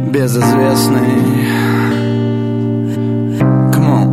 безызвестный. Come on.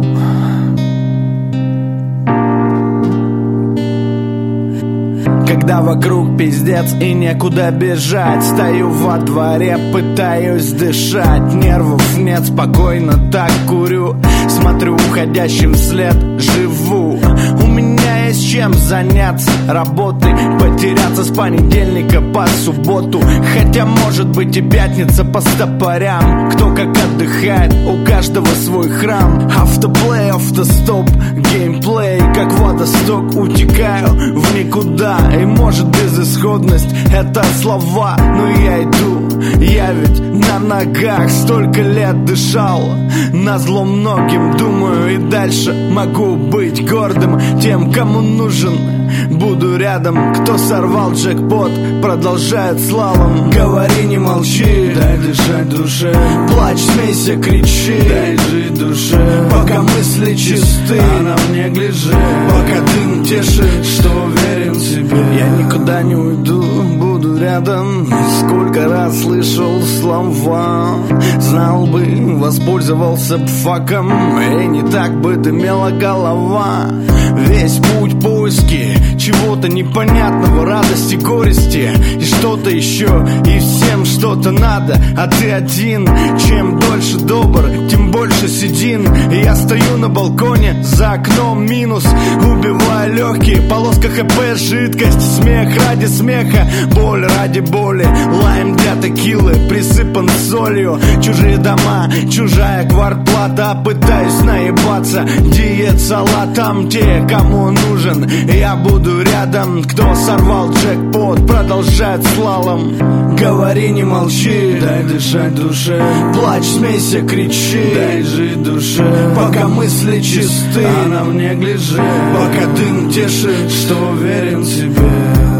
Когда вокруг пиздец и некуда бежать, стою во дворе, пытаюсь дышать. Нервов нет, спокойно так курю, смотрю уходящим вслед, живу. У меня есть чем заняться работой, потеряться с понедельника по субботу. Хотя может быть и пятница по стопорям. Кто как отдыхает, у каждого свой храм. Автоплей, автостоп, геймплей, как водосток, утекаю в никуда. И может безысходность это слова, но я иду, я ведь на ногах. Столько лет дышал, назло многим, думаю и дальше могу быть гордым тем, кому нужен. Буду рядом, кто сорвал джекпот, продолжает слалом. Говори, не молчи, дай дышать душе. Плачь, смейся, кричи, дай жить душе. Пока мысли чисты, а нам не гляжи. Пока дым тешит, что уверен в себе. Я никуда не уйду, буду рядом. Сколько раз слышал слова, знал бы, воспользовался б факом. И не так бы дымела голова. Весь путь поиски чего-то непонятного, радости, горести и что-то еще, и всем что-то надо, а ты один. Чем дольше добр, тем больше седин. И я стою на балконе, за окном минус, убивая легкие, полоска ХП, жидкость, смех ради смеха, боль ради боли, лайм для текилы, присыпан солью. Чужие дома, чужая квартплата, пытаюсь наебаться, диет салатом. Те, кому нужен, я буду рядом. Кто сорвал джекпот, продолжает слалом. Говори, не молчи, дай дышать душе. Плачь, смейся, кричи, дай жить душе. Пока мысли чисты, а нам не гляжи. Пока дым тешит, что уверен в себе.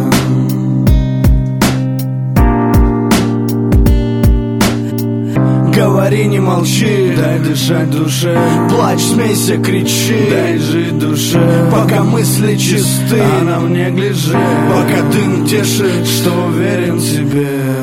Говори, не молчи, дай дышать душе. Плачь, смейся, кричи, дай жить душе. Пока мысли чисты, а нам не гляжи. Пока дым тешит, что уверен в себе.